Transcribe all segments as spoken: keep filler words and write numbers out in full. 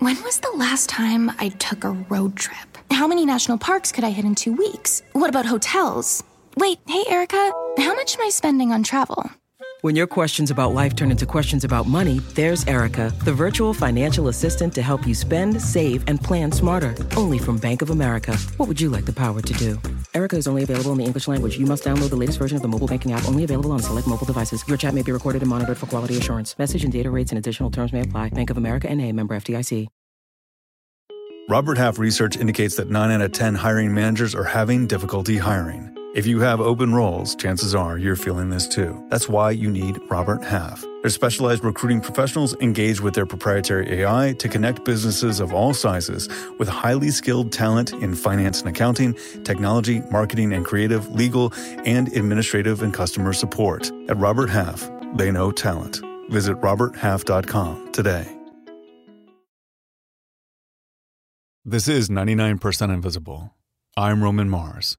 When was the last time I took a road trip? How many national parks could I hit in two weeks? What about hotels? Wait, hey, Erica, how much am I spending on travel? When your questions about life turn into questions about money, there's Erica, the virtual financial assistant to help you spend, save, and plan smarter. Only from Bank of America. What would you like the power to do? Erica is only available in the English language. You must download the latest version of the mobile banking app, only available on select mobile devices. Your chat may be recorded and monitored for quality assurance. Message and data rates and additional terms may apply. Bank of America N A, member F D I C. Robert Half research indicates that nine out of ten hiring managers are having difficulty hiring. If you have open roles, chances are you're feeling this too. That's why you need Robert Half. Their specialized recruiting professionals engage with their proprietary A I to connect businesses of all sizes with highly skilled talent in finance and accounting, technology, marketing and creative, legal, and administrative and customer support. At Robert Half, they know talent. Visit robert half dot com today. This is ninety-nine percent Invisible. I'm Roman Mars.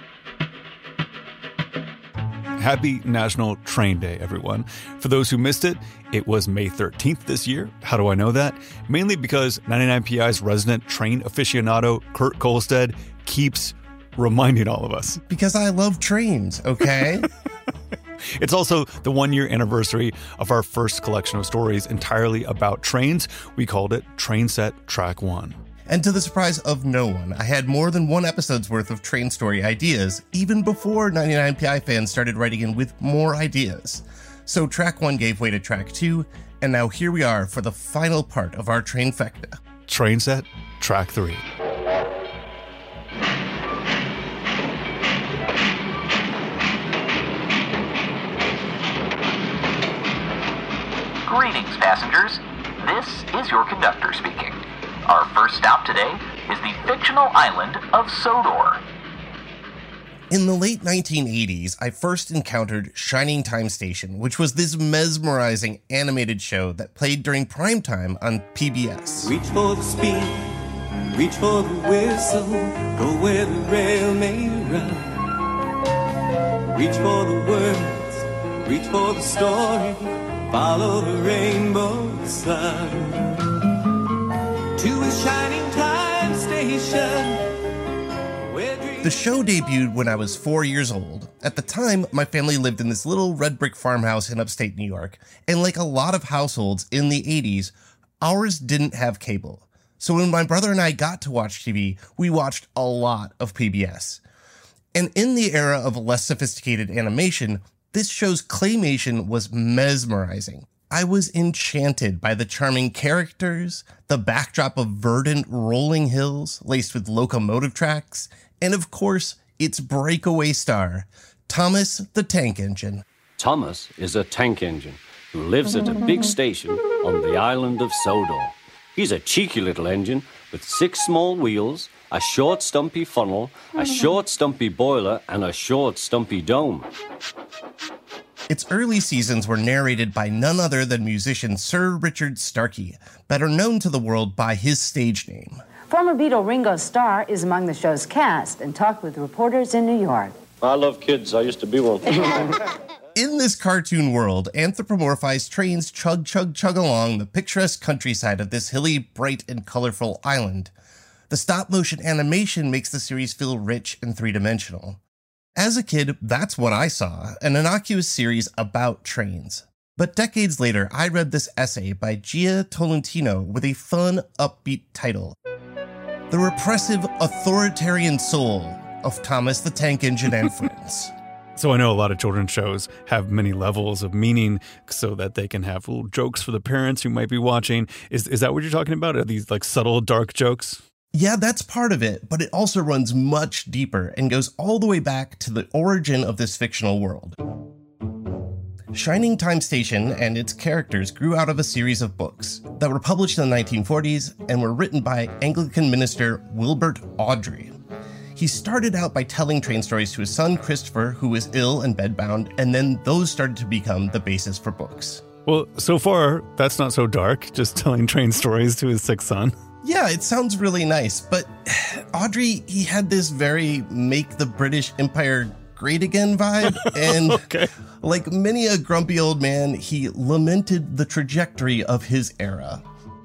Happy National Train Day, everyone. For those who missed it, it was May thirteenth this year. How do I know that? Mainly because ninety-nine P I's resident train aficionado, Kurt Kolstad, keeps reminding all of us. Because I love trains, okay? It's also the one-year anniversary of our first collection of stories entirely about trains. We called it Train Set Track One. And to the surprise of no one, I had more than one episode's worth of train story ideas, even before ninety-nine P I fans started writing in with more ideas. So track one gave way to track two, and now here we are for the final part of our trainfecta. Train Set Track Three. Greetings, passengers. This is your conductor speaking. Our first stop today is the fictional island of Sodor. In the late nineteen eighties, I first encountered Shining Time Station, which was this mesmerizing animated show that played during primetime on P B S. Reach for the speed, reach for the whistle, go where the rail may run. Reach for the words, reach for the story, follow the rainbow sun. To a shining time station. The show debuted when I was four years old. At the time, my family lived in this little red brick farmhouse in upstate New York, and like a lot of households in the eighties, ours didn't have cable. So when my brother and I got to watch T V, we watched a lot of P B S. And in the era of less sophisticated animation, this show's claymation was mesmerizing. I was enchanted by the charming characters, the backdrop of verdant rolling hills laced with locomotive tracks, and of course, its breakaway star, Thomas the Tank Engine. Thomas is a tank engine who lives at a big station on the island of Sodor. He's a cheeky little engine with six small wheels, a short stumpy funnel, a short stumpy boiler, and a short stumpy dome. Its early seasons were narrated by none other than musician Sir Richard Starkey, better known to the world by his stage name. Former Beatle Ringo Starr is among the show's cast and talked with reporters in New York. I love kids. I used to be one. In this cartoon world, anthropomorphized trains chug, chug, chug along the picturesque countryside of this hilly, bright, and colorful island. The stop-motion animation makes the series feel rich and three-dimensional. As a kid, that's what I saw, an innocuous series about trains. But decades later, I read this essay by Gia Tolentino with a fun, upbeat title. The Repressive Authoritarian Soul of Thomas the Tank Engine and Friends. So I know a lot of children's shows have many levels of meaning so that they can have little jokes for the parents who might be watching. Is is that what you're talking about? Are these like subtle, dark jokes? Yeah, that's part of it, but it also runs much deeper and goes all the way back to the origin of this fictional world. Shining Time Station and its characters grew out of a series of books that were published in the nineteen forties and were written by Anglican minister Wilbert Awdry. He started out by telling train stories to his son Christopher, who was ill and bedbound, and then those started to become the basis for books. Well, so far, that's not so dark, just telling train stories to his sick son. Yeah, it sounds really nice, but Awdry, he had this very make the British Empire great again vibe, and okay. Like many a grumpy old man, he lamented the trajectory of his era.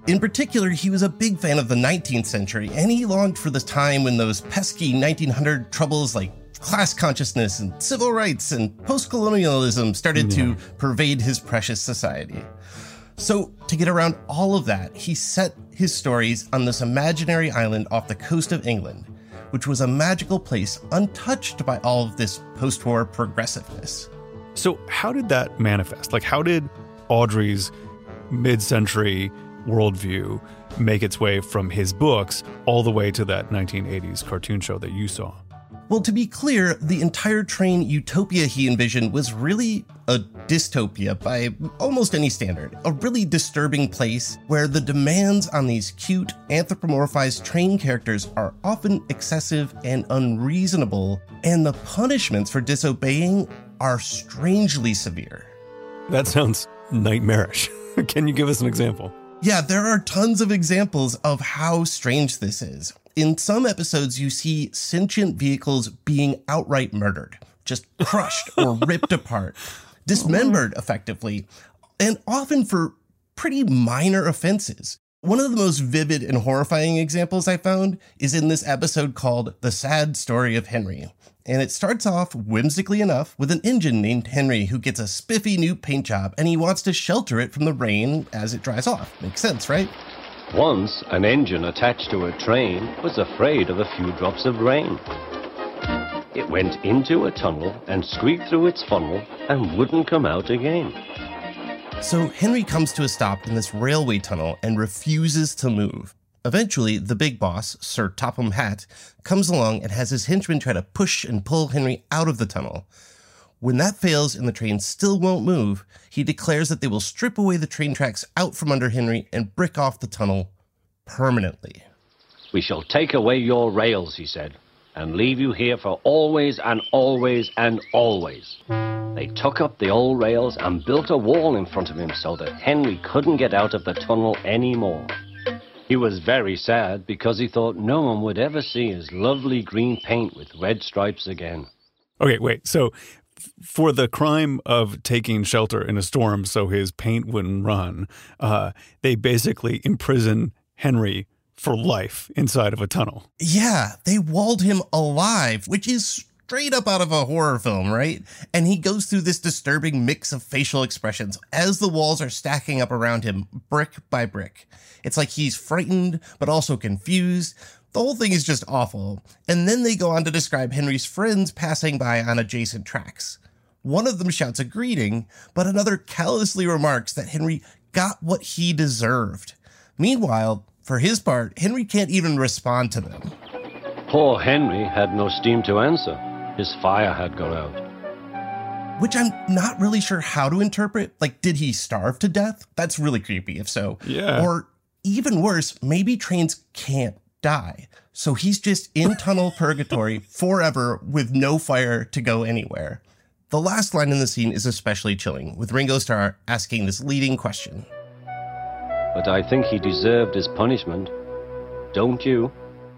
In particular, he was a big fan of the nineteenth century, and he longed for the time when those pesky nineteen hundred troubles like class consciousness and civil rights and post-colonialism started yeah. to pervade his precious society. So, to get around all of that, he set his stories on this imaginary island off the coast of England, which was a magical place untouched by all of this post-war progressiveness. So how did that manifest? Like, how did Awdry's mid-century worldview make its way from his books all the way to that nineteen eighties cartoon show that you saw? Well, to be clear, the entire train utopia he envisioned was really a dystopia by almost any standard. A really disturbing place where the demands on these cute, anthropomorphized train characters are often excessive and unreasonable, and the punishments for disobeying are strangely severe. That sounds nightmarish. Can you give us an example? Yeah, there are tons of examples of how strange this is. In some episodes, you see sentient vehicles being outright murdered, just crushed or ripped apart, dismembered effectively, and often for pretty minor offenses. One of the most vivid and horrifying examples I found is in this episode called The Sad Story of Henry. And it starts off, whimsically enough, with an engine named Henry who gets a spiffy new paint job and he wants to shelter it from the rain as it dries off. Makes sense, right? Once, an engine attached to a train was afraid of a few drops of rain. It went into a tunnel and squeaked through its funnel and wouldn't come out again. So Henry comes to a stop in this railway tunnel and refuses to move. Eventually, the big boss, Sir Topham Hatt, comes along and has his henchmen try to push and pull Henry out of the tunnel. When that fails and the train still won't move, he declares that they will strip away the train tracks out from under Henry and brick off the tunnel permanently. We shall take away your rails, he said, and leave you here for always and always and always. They took up the old rails and built a wall in front of him so that Henry couldn't get out of the tunnel anymore. He was very sad because he thought no one would ever see his lovely green paint with red stripes again. Okay, wait, so for the crime of taking shelter in a storm so his paint wouldn't run, uh, they basically imprison Henry for life inside of a tunnel. Yeah, they walled him alive, which is straight up out of a horror film, right? And he goes through this disturbing mix of facial expressions as the walls are stacking up around him, brick by brick. It's like he's frightened, but also confused. The whole thing is just awful. And then they go on to describe Henry's friends passing by on adjacent tracks. One of them shouts a greeting, but another callously remarks that Henry got what he deserved. Meanwhile, for his part, Henry can't even respond to them. Poor Henry had no steam to answer. His fire had gone out. Which I'm not really sure how to interpret. Like, did he starve to death? That's really creepy, if so. Yeah. Or even worse, maybe trains can't die. So he's just in tunnel purgatory forever with no fire to go anywhere. The last line in the scene is especially chilling, with Ringo Starr asking this leading question. But I think he deserved his punishment. Don't you?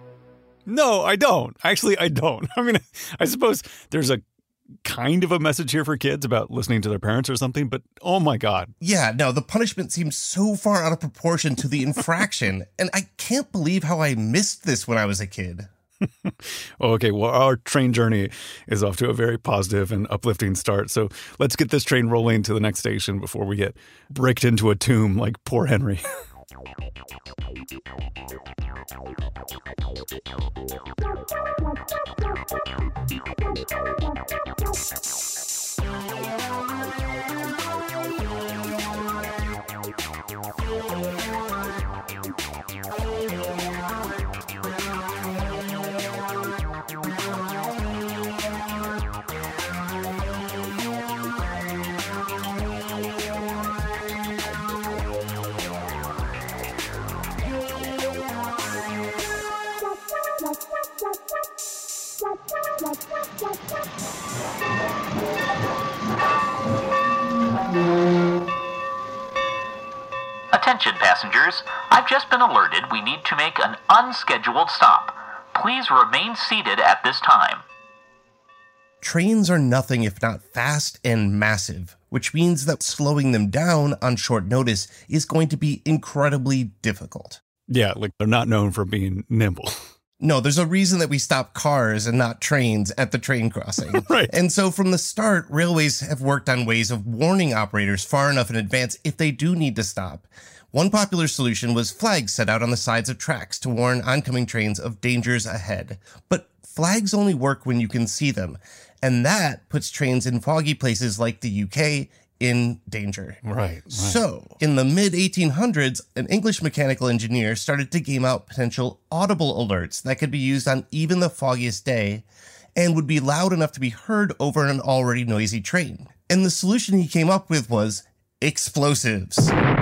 No, I don't. Actually, I don't. I mean, I suppose there's a kind of a message here for kids about listening to their parents or something, but oh my God. Yeah, no, the punishment seems so far out of proportion to the infraction, and I can't believe how I missed this when I was a kid. Okay, well, our train journey is off to a very positive and uplifting start, so let's get this train rolling to the next station before we get bricked into a tomb like poor Henry. Attention passengers, I've just been alerted we need to make an unscheduled stop. Please remain seated at this time. trains are nothing if not fast and massive, which means that slowing them down on short notice is going to be incredibly difficult. Yeah, like they're not known for being nimble. No, there's a reason that we stop cars and not trains at the train crossing. Right. And so from the start, railways have worked on ways of warning operators far enough in advance if they do need to stop. One popular solution was flags set out on the sides of tracks to warn oncoming trains of dangers ahead. But flags only work when you can see them, and that puts trains in foggy places like the U K in danger. Right, right. So, in the mid eighteen hundreds, an English mechanical engineer started to game out potential audible alerts that could be used on even the foggiest day and would be loud enough to be heard over an already noisy train. And the solution he came up with was explosives.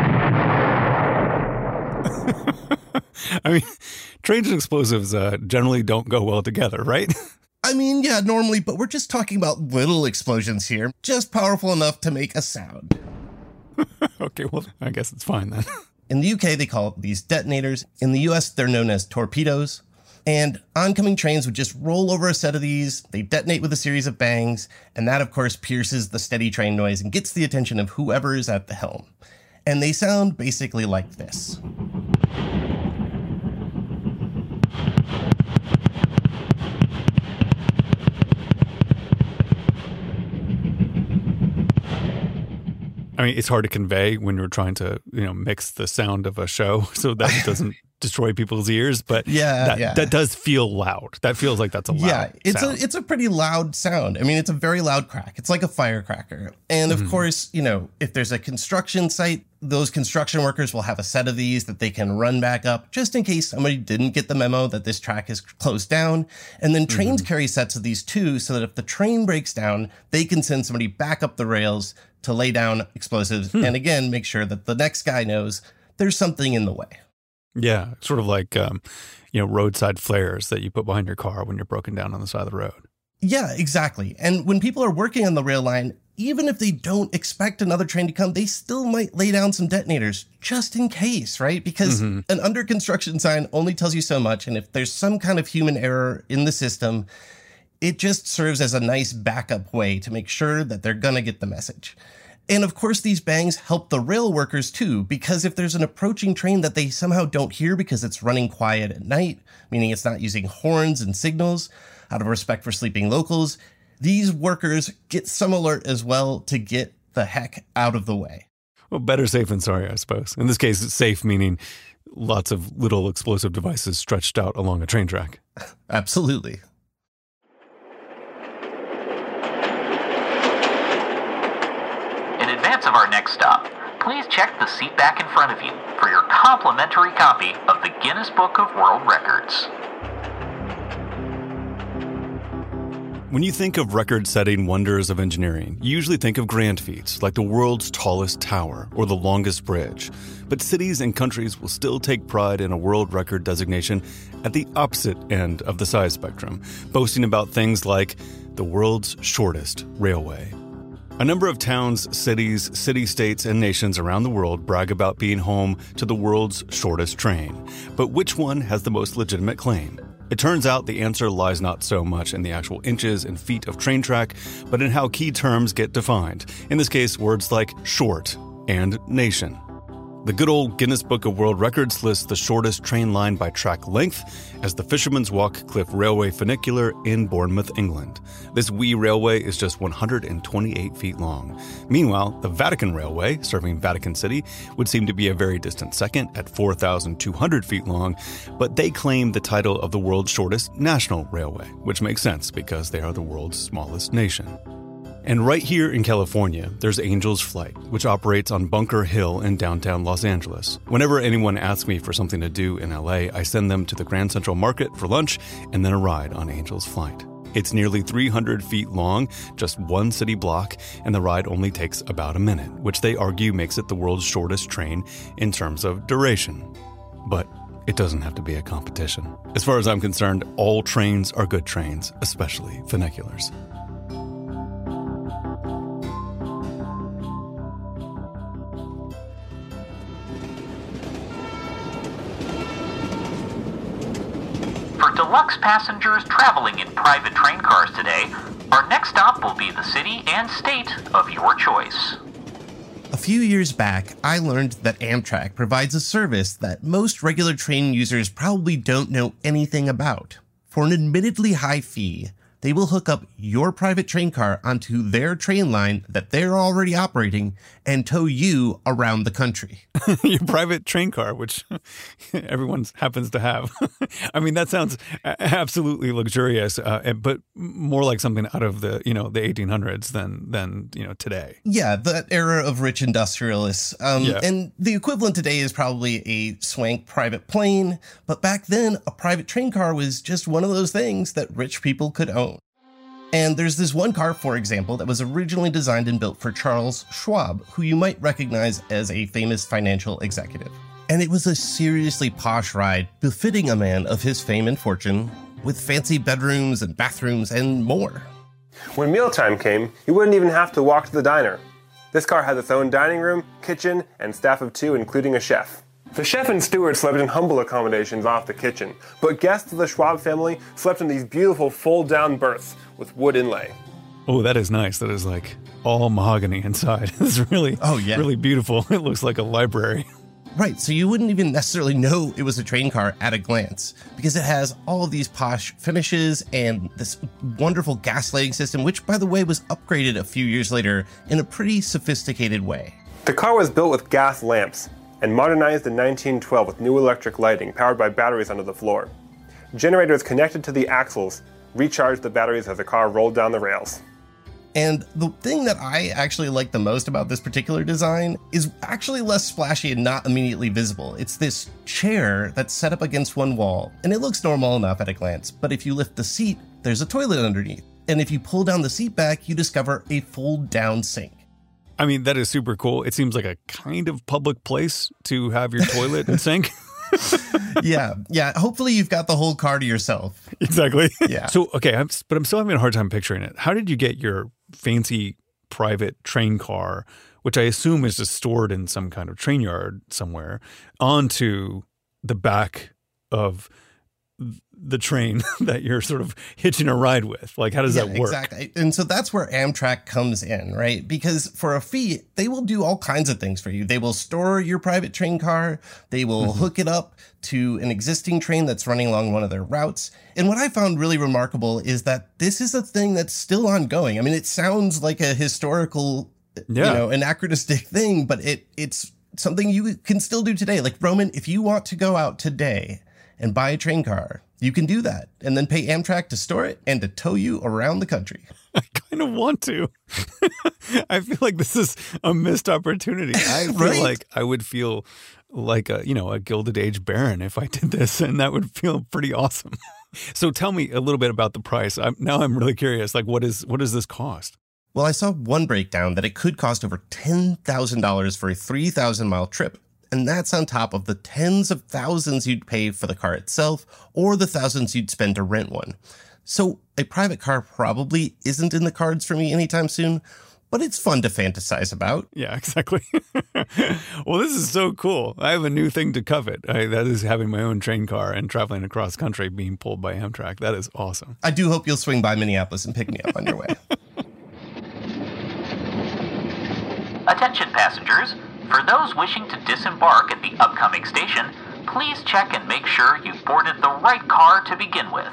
I mean, trains and explosives uh, generally don't go well together, right? I mean, yeah, normally, but we're just talking about little explosions here, just powerful enough to make a sound. Okay, well, I guess it's fine then. In the U K, they call these detonators. In the U S, they're known as torpedoes. And oncoming trains would just roll over a set of these, they detonate with a series of bangs, and that, of course, pierces the steady train noise and gets the attention of whoever is at the helm. And they sound basically like this. I mean, it's hard to convey when you're trying to, you know, mix the sound of a show so that it doesn't destroy people's ears. But yeah, that, yeah. that does feel loud. That feels like that's a loud Yeah, it's sound. a it's a pretty loud sound. I mean, it's a very loud crack. It's like a firecracker. And of mm. course, you know, if there's a construction site, those construction workers will have a set of these that they can run back up just in case somebody didn't get the memo that this track is closed down. And then trains mm. carry sets of these too, so that if the train breaks down, they can send somebody back up the rails to lay down explosives hmm. and again, make sure that the next guy knows there's something in the way. Yeah, sort of like, um, you know, roadside flares that you put behind your car when you're broken down on the side of the road. Yeah, exactly. And when people are working on the rail line, even if they don't expect another train to come, they still might lay down some detonators just in case, right? Because mm-hmm. an under construction sign only tells you so much. And if there's some kind of human error in the system, it just serves as a nice backup way to make sure that they're going to get the message. And of course, these bangs help the rail workers too, because if there's an approaching train that they somehow don't hear because it's running quiet at night, meaning it's not using horns and signals out of respect for sleeping locals, these workers get some alert as well to get the heck out of the way. Well, better safe than sorry, I suppose. In this case, it's safe, meaning lots of little explosive devices stretched out along a train track. Absolutely. Of our next stop, please check the seat back in front of you for your complimentary copy of the Guinness Book of World Records. When you think of record-setting wonders of engineering, you usually think of grand feats like the world's tallest tower or the longest bridge. But cities and countries will still take pride in a world record designation at the opposite end of the size spectrum, boasting about things like the world's shortest railway. A number of towns, cities, city-states, and nations around the world brag about being home to the world's shortest train. But which one has the most legitimate claim? It turns out the answer lies not so much in the actual inches and feet of train track, but in how key terms get defined. In this case, words like short and nation. The good old Guinness Book of World Records lists the shortest train line by track length as the Fisherman's Walk Cliff Railway Funicular in Bournemouth, England. This wee railway is just one hundred twenty-eight feet long. Meanwhile, the Vatican Railway, serving Vatican City, would seem to be a very distant second at four thousand two hundred feet long, but they claim the title of the world's shortest national railway, which makes sense because they are the world's smallest nation. And right here in California, there's Angel's Flight, which operates on Bunker Hill in downtown Los Angeles. Whenever anyone asks me for something to do in L A, I send them to the Grand Central Market for lunch and then a ride on Angel's Flight. It's nearly three hundred feet long, just one city block, and the ride only takes about a minute, which they argue makes it the world's shortest train in terms of duration. But it doesn't have to be a competition. As far as I'm concerned, all trains are good trains, especially funiculars. For deluxe passengers traveling in private train cars today, Our next stop will be the city and state of your choice. A few years back, I learned that Amtrak provides a service that most regular train users probably don't know anything about. For an admittedly high fee, they will hook up your private train car onto their train line that they're already operating and tow you around the country. Your private train car, which everyone happens to have. I mean, that sounds absolutely luxurious, uh, but more like something out of the, you know, the eighteen hundreds than, than you know, today. Yeah, that era of rich industrialists. Um, yeah. And the equivalent today is probably a swank private plane. But back then, a private train car was just one of those things that rich people could own. And there's this one car, for example, that was originally designed and built for Charles Schwab, who you might recognize as a famous financial executive. And it was a seriously posh ride, befitting a man of his fame and fortune, with fancy bedrooms and bathrooms and more. When mealtime came, you wouldn't even have to walk to the diner. This car has its own dining room, kitchen, and staff of two, including a chef. The chef and steward slept in humble accommodations off the kitchen, but guests of the Schwab family slept in these beautiful fold-down berths with wood inlay. Oh, that is nice. That is like all mahogany inside. It's really, oh, yeah. really beautiful. It looks like a library. Right, so you wouldn't even necessarily know it was a train car at a glance, because it has all of these posh finishes and this wonderful gas lighting system, which, by the way, was upgraded a few years later in a pretty sophisticated way. The car was built with gas lamps and modernized in nineteen twelve with new electric lighting powered by batteries under the floor. Generators connected to the axles recharged the batteries as the car rolled down the rails. And the thing that I actually like the most about this particular design is actually less splashy and not immediately visible. It's this chair that's set up against one wall, and it looks normal enough at a glance, but if you lift the seat, there's a toilet underneath. And if you pull down the seat back, you discover a fold-down sink. I mean, that is super cool. It seems like a kind of public place to have your toilet and sink. yeah, yeah. Hopefully you've got the whole car to yourself. Exactly. Yeah. So, okay, I'm, but I'm still having a hard time picturing it. How did you get your fancy private train car, which I assume is just stored in some kind of train yard somewhere, onto the back of the train that you're sort of hitching a ride with? Like, how does yeah, that work? Exactly. And so that's where Amtrak comes in, right? Because for a fee, they will do all kinds of things for you. They will store your private train car. They will mm-hmm. hook it up to an existing train that's running along one of their routes. And what I found really remarkable is that this is a thing that's still ongoing. I mean, it sounds like a historical, yeah. you know, anachronistic thing, but it it's something you can still do today. Like, Roman, if you want to go out today and buy a train car, you can do that and then pay Amtrak to store it and to tow you around the country. I kind of want to. I feel like this is a missed opportunity. I feel right? like I would feel like a, you know, a Gilded Age baron if I did this, and that would feel pretty awesome. So tell me a little bit about the price. I'm, now I'm really curious. Like, what is what does this cost? Well, I saw one breakdown that it could cost over ten thousand dollars for a three thousand mile trip. And that's on top of the tens of thousands you'd pay for the car itself or the thousands you'd spend to rent one. So a private car probably isn't in the cards for me anytime soon, but it's fun to fantasize about. Yeah, exactly. Well, this is so cool. I have a new thing to covet. I, that is having my own train car and traveling across country being pulled by Amtrak. That is awesome. I do hope you'll swing by Minneapolis and pick me up on your way. Attention passengers. For those wishing to disembark at the upcoming station, please check and make sure you've boarded the right car to begin with.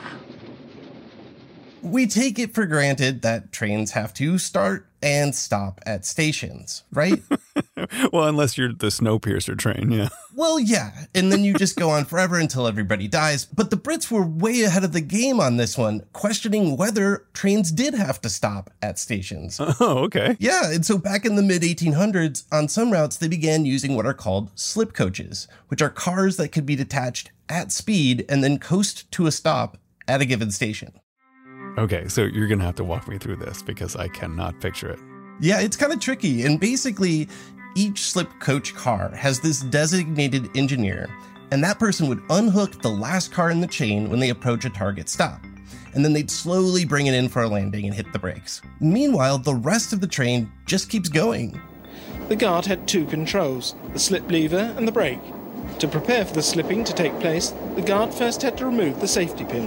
We take it for granted that trains have to start and stop at stations, right? Well, unless you're the Snowpiercer train, yeah. Well, yeah, and then you just go on forever until everybody dies. But the Brits were way ahead of the game on this one, questioning whether trains did have to stop at stations. Oh, okay. Yeah, and so back in the mid eighteen hundreds, on some routes, they began using what are called slip coaches, which are cars that could be detached at speed and then coast to a stop at a given station. Okay, so you're going to have to walk me through this because I cannot picture it. Yeah, it's kind of tricky. And basically, each slip coach car has this designated engineer, and that person would unhook the last car in the chain when they approach a target stop. And then they'd slowly bring it in for a landing and hit the brakes. Meanwhile, the rest of the train just keeps going. The guard had two controls, the slip lever and the brake. To prepare for the slipping to take place, the guard first had to remove the safety pin.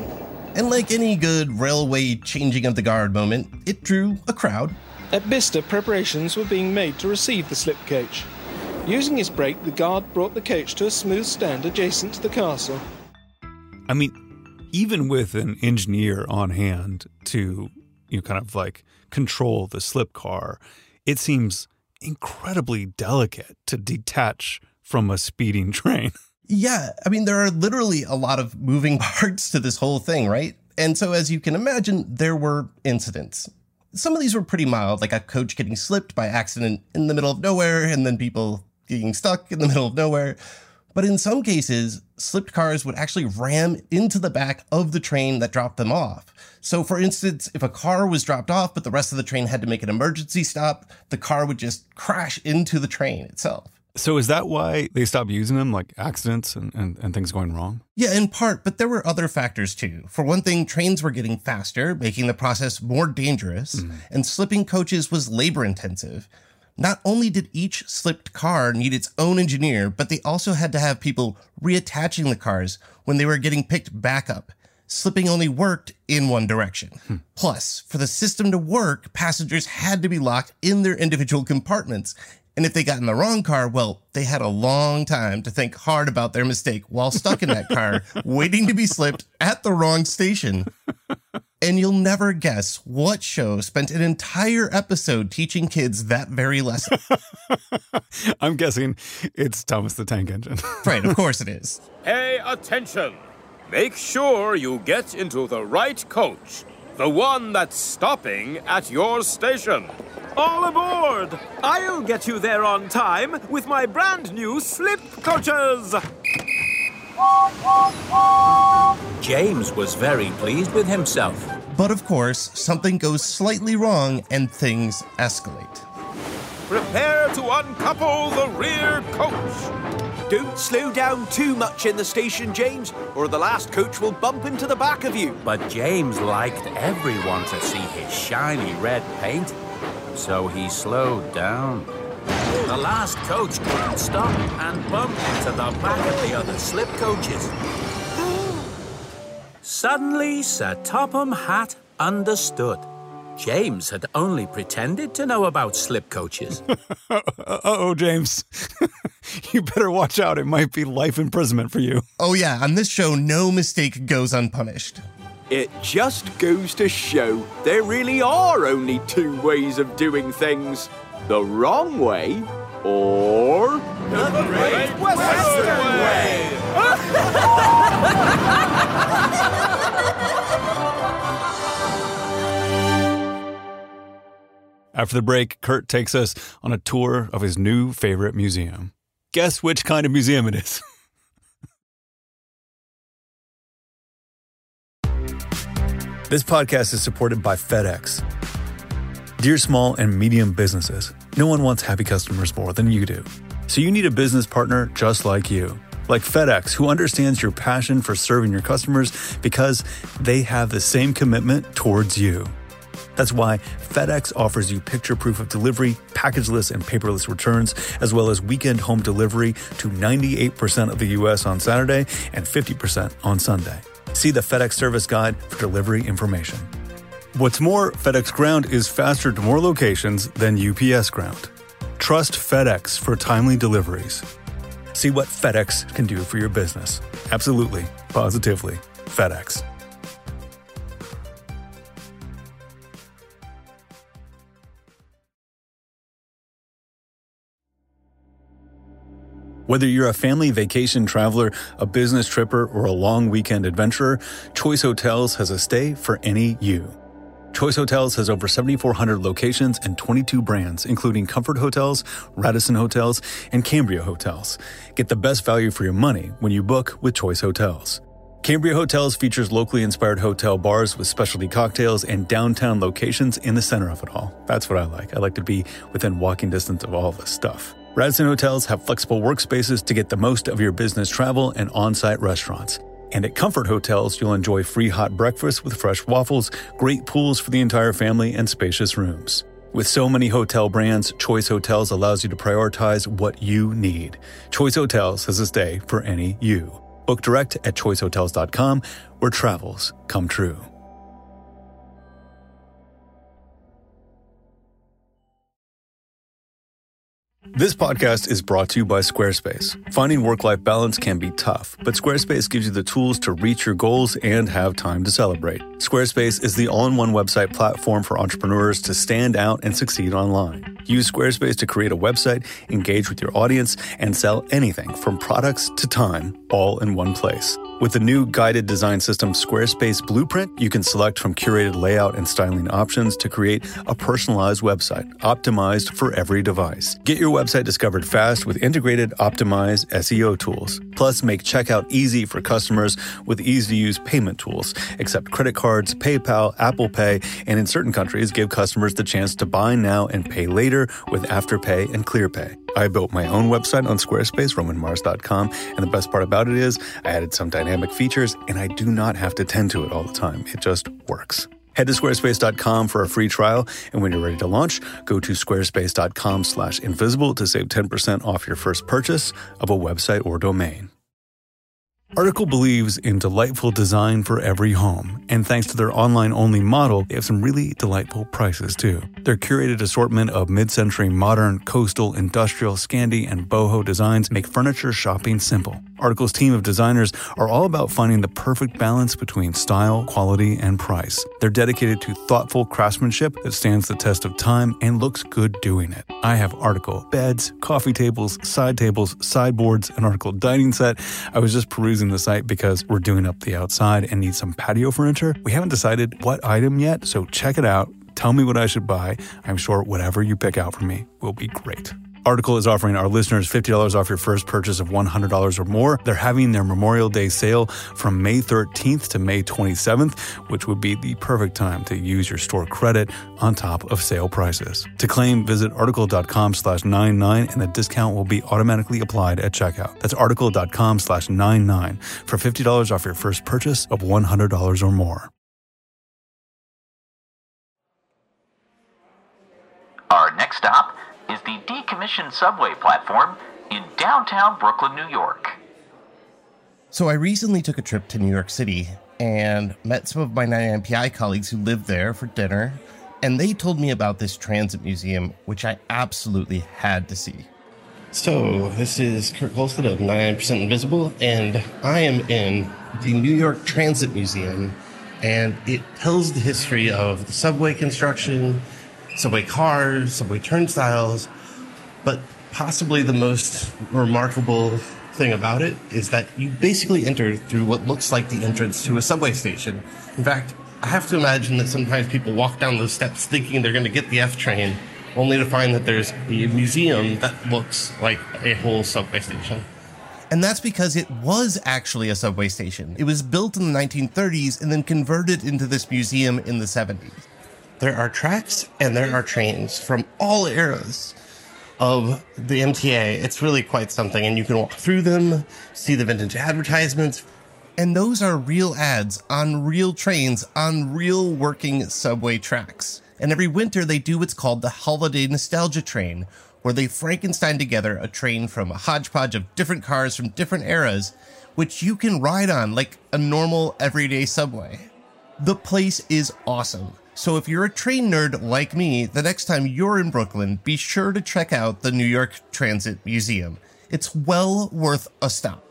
And like any good railway changing of the guard moment, it drew a crowd. At Bicester, preparations were being made to receive the slip coach. Using his brake, the guard brought the coach to a smooth stand adjacent to the castle. I mean, even with an engineer on hand to, you know, kind of like control the slip car, it seems incredibly delicate to detach from a speeding train. Yeah, I mean, there are literally a lot of moving parts to this whole thing, right? And so as you can imagine, there were incidents. Some of these were pretty mild, like a coach getting slipped by accident in the middle of nowhere, and then people getting stuck in the middle of nowhere. But in some cases, slipped cars would actually ram into the back of the train that dropped them off. So for instance, if a car was dropped off, but the rest of the train had to make an emergency stop, the car would just crash into the train itself. So is that why they stopped using them, like accidents and, and, and things going wrong? Yeah, in part, but there were other factors too. For one thing, trains were getting faster, making the process more dangerous, mm. and slipping coaches was labor intensive. Not only did each slipped car need its own engineer, but they also had to have people reattaching the cars when they were getting picked back up. Slipping only worked in one direction. Hmm. Plus, for the system to work, passengers had to be locked in their individual compartments. And if they got in the wrong car, well, they had a long time to think hard about their mistake while stuck in that car, waiting to be slipped at the wrong station. And you'll never guess what show spent an entire episode teaching kids that very lesson. I'm guessing it's Thomas the Tank Engine. Right, of course it is. Pay attention. Make sure you get into the right coach. The one that's stopping at your station. All aboard! I'll get you there on time with my brand new slip coaches! James was very pleased with himself. But of course, something goes slightly wrong and things escalate. Prepare to uncouple the rear coach. Don't slow down too much in the station, James, or the last coach will bump into the back of you. But James liked everyone to see his shiny red paint, so he slowed down. The last coach couldn't stop and bumped into the back of the other slip coaches. Suddenly, Sir Topham Hatt understood. James had only pretended to know about slip coaches. Uh-oh, James. You better watch out. It might be life imprisonment for you. Oh yeah, on this show, no mistake goes unpunished. It just goes to show there really are only two ways of doing things. The wrong way or... The, the Great Western, Western Way! After the break, Kurt takes us on a tour of his new favorite museum. Guess which kind of museum it is. This podcast is supported by FedEx. Dear small and medium businesses, no one wants happy customers more than you do. So you need a business partner just like you. Like FedEx, who understands your passion for serving your customers because they have the same commitment towards you. That's why FedEx offers you picture proof of delivery, packageless and paperless returns, as well as weekend home delivery to ninety-eight percent of the U S on Saturday and fifty percent on Sunday. See the FedEx service guide for delivery information. What's more, FedEx Ground is faster to more locations than U P S Ground. Trust FedEx for timely deliveries. See what FedEx can do for your business. Absolutely, positively, FedEx. Whether you're a family vacation traveler, a business tripper, or a long weekend adventurer, Choice Hotels has a stay for any you. Choice Hotels has over seventy-four hundred locations and twenty-two brands, including Comfort Hotels, Radisson Hotels, and Cambria Hotels. Get the best value for your money when you book with Choice Hotels. Cambria Hotels features locally inspired hotel bars with specialty cocktails and downtown locations in the center of it all. That's what I like. I like to be within walking distance of all this stuff. Radisson Hotels have flexible workspaces to get the most of your business travel and on-site restaurants. And at Comfort Hotels, you'll enjoy free hot breakfast with fresh waffles, great pools for the entire family, and spacious rooms. With so many hotel brands, Choice Hotels allows you to prioritize what you need. Choice Hotels has a stay for any you. Book direct at choice hotels dot com, where travels come true. This podcast is brought to you by Squarespace. Finding work-life balance can be tough, but Squarespace gives you the tools to reach your goals and have time to celebrate. Squarespace is the all-in-one website platform for entrepreneurs to stand out and succeed online. Use Squarespace to create a website, engage with your audience, and sell anything from products to time, all in one place. With the new guided design system Squarespace Blueprint, you can select from curated layout and styling options to create a personalized website, optimized for every device. Get your website discovered fast with integrated, optimized S E O tools. Plus, make checkout easy for customers with easy-to-use payment tools. Accept credit cards, PayPal, Apple Pay, and in certain countries, give customers the chance to buy now and pay later with Afterpay and ClearPay. I built my own website on Squarespace, roman mars dot com, and the best part about it is I added some dynamic features, and I do not have to tend to it all the time. It just works. Head to squarespace dot com for a free trial, and when you're ready to launch, go to squarespace dot com slash invisible to save ten percent off your first purchase of a website or domain. Article believes in delightful design for every home, and thanks to their online-only model, they have some really delightful prices too. Their curated assortment of mid-century modern, coastal, industrial, Scandi, and boho designs make furniture shopping simple. Article's team of designers are all about finding the perfect balance between style, quality, and price. They're dedicated to thoughtful craftsmanship that stands the test of time and looks good doing it. I have Article beds, coffee tables, side tables, sideboards, an Article dining set. I was just perusing the site because we're doing up the outside and need some patio furniture. We haven't decided what item yet, so check it out. Tell me what I should buy. I'm sure whatever you pick out for me will be great. Article is offering our listeners fifty dollars off your first purchase of one hundred dollars or more. They're having their Memorial Day sale from May thirteenth to May twenty-seventh, which would be the perfect time to use your store credit on top of sale prices. To claim, visit article dot com slash ninety-nine and the discount will be automatically applied at checkout. That's article dot com slash ninety-nine for fifty dollars off your first purchase of one hundred dollars or more. Our next stop is the decommissioned subway platform in downtown Brooklyn, New York. So I recently took a trip to New York City and met some of my ninety-nine P I colleagues who live there for dinner, and they told me about this transit museum, which I absolutely had to see. So this is Kurt Golston of ninety-nine percent Invisible, and I am in the New York Transit Museum, and it tells the history of the subway construction, subway cars, subway turnstiles, but possibly the most remarkable thing about it is that you basically enter through what looks like the entrance to a subway station. In fact, I have to imagine that sometimes people walk down those steps thinking they're going to get the F train, only to find that there's a museum that looks like a whole subway station. And that's because it was actually a subway station. It was built in the nineteen thirties and then converted into this museum in the seventies. There are tracks and there are trains from all eras of the M T A. It's really quite something, and you can walk through them, see the vintage advertisements. And those are real ads on real trains on real working subway tracks. And every winter they do what's called the Holiday Nostalgia Train, where they Frankenstein together a train from a hodgepodge of different cars from different eras, which you can ride on like a normal everyday subway. The place is awesome. So if you're a train nerd like me, the next time you're in Brooklyn, be sure to check out the New York Transit Museum. It's well worth a stop.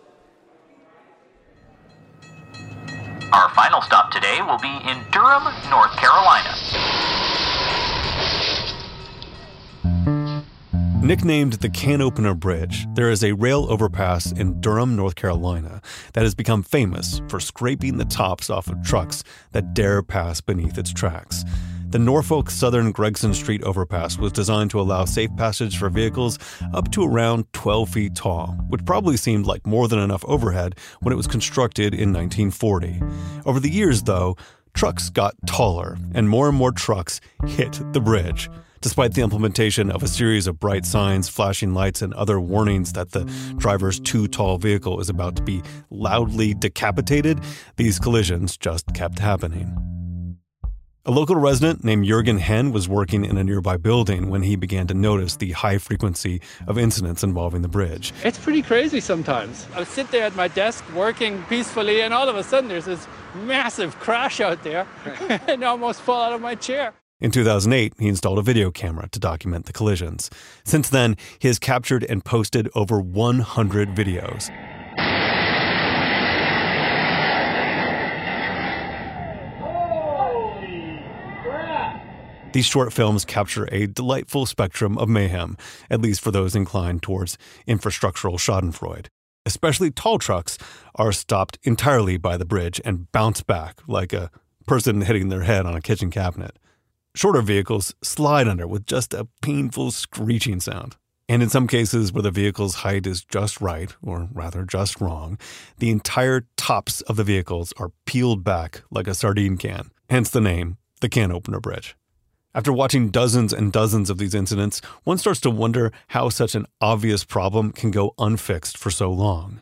Our final stop today will be in Durham, North Carolina. Nicknamed the Can Opener Bridge, there is a rail overpass in Durham, North Carolina that has become famous for scraping the tops off of trucks that dare pass beneath its tracks. The Norfolk Southern Gregson Street overpass was designed to allow safe passage for vehicles up to around twelve feet tall, which probably seemed like more than enough overhead when it was constructed in nineteen forty. Over the years, though, trucks got taller and more and more trucks hit the bridge. Despite the implementation of a series of bright signs, flashing lights, and other warnings that the driver's too tall vehicle is about to be loudly decapitated, these collisions just kept happening. A local resident named Jürgen Henn was working in a nearby building when he began to notice the high frequency of incidents involving the bridge. It's pretty crazy sometimes. I would sit there at my desk working peacefully, and all of a sudden there's this massive crash out there and I almost fall out of my chair. In two thousand eight, he installed a video camera to document the collisions. Since then, he has captured and posted over one hundred videos. These short films capture a delightful spectrum of mayhem, at least for those inclined towards infrastructural schadenfreude. Especially tall trucks are stopped entirely by the bridge and bounce back like a person hitting their head on a kitchen cabinet. Shorter vehicles slide under with just a painful screeching sound. And in some cases where the vehicle's height is just right, or rather just wrong, the entire tops of the vehicles are peeled back like a sardine can, hence the name, the Can Opener Bridge. After watching dozens and dozens of these incidents, one starts to wonder how such an obvious problem can go unfixed for so long.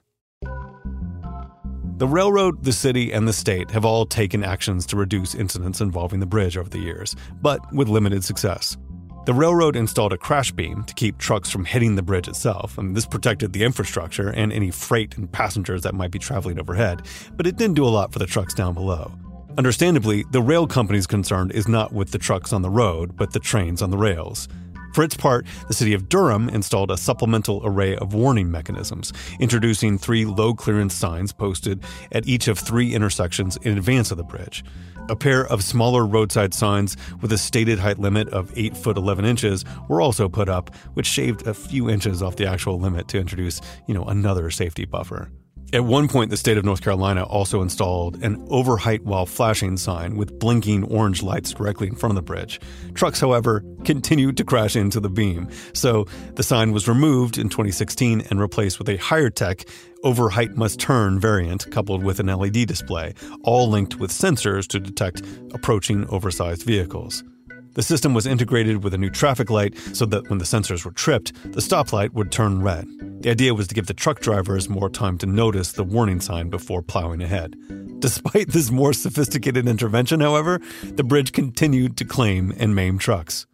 The railroad, the city, and the state have all taken actions to reduce incidents involving the bridge over the years, but with limited success. The railroad installed a crash beam to keep trucks from hitting the bridge itself, and this protected the infrastructure and any freight and passengers that might be traveling overhead, but it didn't do a lot for the trucks down below. Understandably, the rail company's concern is not with the trucks on the road, but the trains on the rails. For its part, the city of Durham installed a supplemental array of warning mechanisms, introducing three low-clearance signs posted at each of three intersections in advance of the bridge. A pair of smaller roadside signs with a stated height limit of eight foot eleven inches were also put up, which shaved a few inches off the actual limit to introduce, you know, another safety buffer. At one point, the state of North Carolina also installed an overheight while flashing sign with blinking orange lights directly in front of the bridge. Trucks, however, continued to crash into the beam, so the sign was removed in twenty sixteen and replaced with a higher-tech overheight must turn variant coupled with an L E D display, all linked with sensors to detect approaching oversized vehicles. The system was integrated with a new traffic light so that when the sensors were tripped, the stoplight would turn red. The idea was to give the truck drivers more time to notice the warning sign before plowing ahead. Despite this more sophisticated intervention, however, the bridge continued to claim and maim trucks.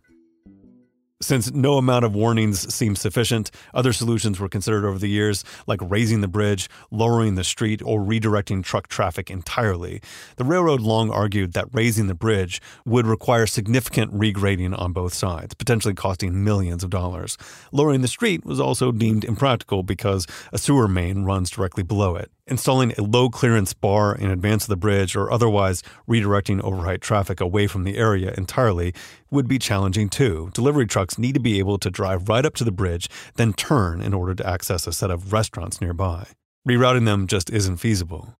Since no amount of warnings seemed sufficient, other solutions were considered over the years, like raising the bridge, lowering the street, or redirecting truck traffic entirely. The railroad long argued that raising the bridge would require significant regrading on both sides, potentially costing millions of dollars. Lowering the street was also deemed impractical because a sewer main runs directly below it. Installing a low-clearance bar in advance of the bridge or otherwise redirecting overheight traffic away from the area entirely would be challenging too. Delivery trucks need to be able to drive right up to the bridge, then turn in order to access a set of restaurants nearby. Rerouting them just isn't feasible.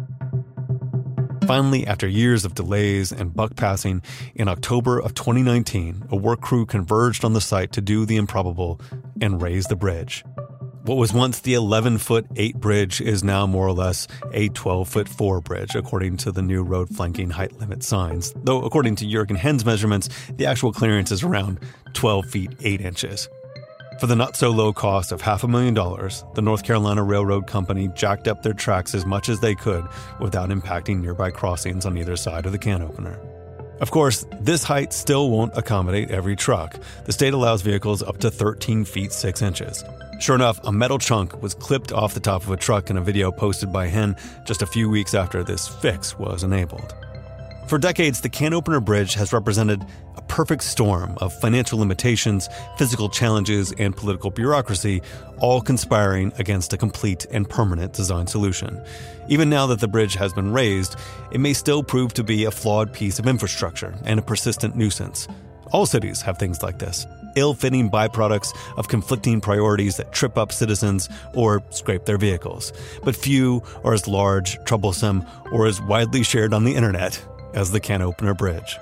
Finally, after years of delays and buck passing, in October of twenty nineteen, a work crew converged on the site to do the improbable and raise the bridge. What was once the eleven foot eight bridge is now more or less a twelve foot four bridge, according to the new road flanking height limit signs. Though, according to Jürgen Henn's measurements, the actual clearance is around twelve feet eight inches. For the not-so-low cost of half a million dollars, the North Carolina Railroad Company jacked up their tracks as much as they could without impacting nearby crossings on either side of the can opener. Of course, this height still won't accommodate every truck. The state allows vehicles up to thirteen feet six inches. Sure enough, a metal chunk was clipped off the top of a truck in a video posted by Henn just a few weeks after this fix was enabled. For decades, the Can Opener Bridge has represented a perfect storm of financial limitations, physical challenges, and political bureaucracy, all conspiring against a complete and permanent design solution. Even now that the bridge has been raised, it may still prove to be a flawed piece of infrastructure and a persistent nuisance. All cities have things like this, ill-fitting byproducts of conflicting priorities that trip up citizens or scrape their vehicles. But few are as large, troublesome, or as widely shared on the internet as the Can Opener Bridge.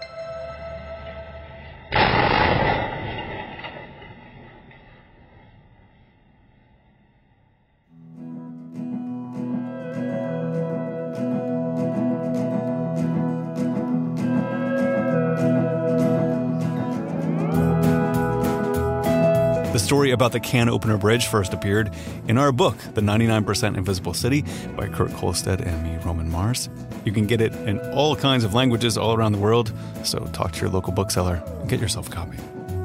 The story about the can opener bridge first appeared in our book, The ninety-nine percent Invisible City by Kurt Kolstad and me, Roman Mars. You can get it in all kinds of languages all around the world, so talk to your local bookseller and get yourself a copy.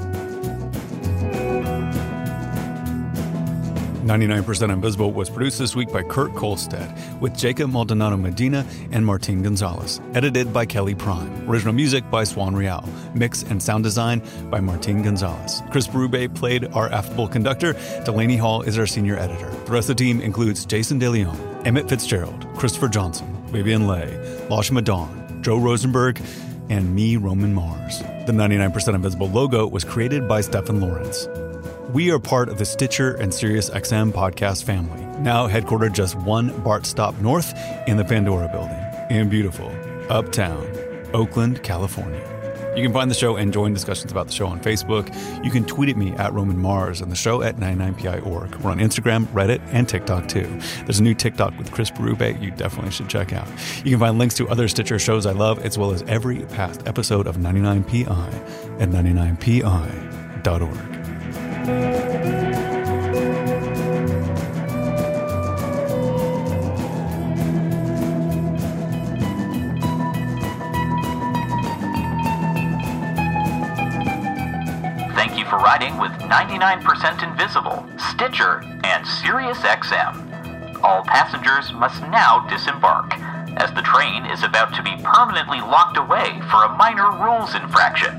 ninety-nine percent Invisible was produced this week by Kurt Kolstad with Jacob Maldonado Medina and Martin Gonzalez. Edited by Kelly Prime. Original music by Swan Real. Mix and sound design by Martin Gonzalez. Chris Berube played our affable conductor. Delaney Hall is our senior editor. The rest of the team includes Jason DeLeon, Emmett Fitzgerald, Christopher Johnson, Vivian Leigh, Lashma Dawn, Joe Rosenberg, and me, Roman Mars. The ninety-nine percent Invisible logo was created by Stephen Lawrence. We are part of the Stitcher and SiriusXM podcast family, now headquartered just one BART stop north in the Pandora building in beautiful uptown Oakland, California. You can find the show and join discussions about the show on Facebook. You can tweet at me at Roman Mars and the show at ninety-nine P I dot org. We're on Instagram, Reddit, and TikTok too. There's a new TikTok with Chris Berube you definitely should check out. You can find links to other Stitcher shows I love, as well as every past episode of ninety-nine P I at ninety-nine P I dot org. Thank you for riding with ninety-nine percent Invisible, Stitcher, and SiriusXM. All passengers must now disembark, as the train is about to be permanently locked away for a minor rules infraction.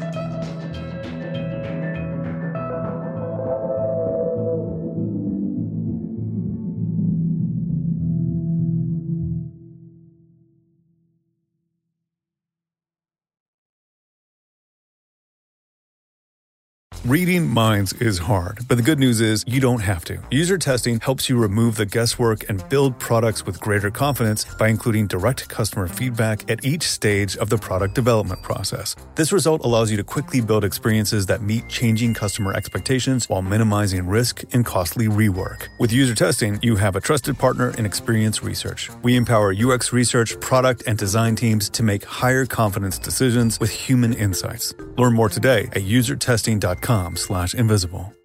Reading minds is hard, but the good news is you don't have to. User testing helps you remove the guesswork and build products with greater confidence by including direct customer feedback at each stage of the product development process. This result allows you to quickly build experiences that meet changing customer expectations while minimizing risk and costly rework. With user testing, you have a trusted partner in Experience Research. We empower U X research, product, and design teams to make higher confidence decisions with human insights. Learn more today at user testing dot com slash invisible.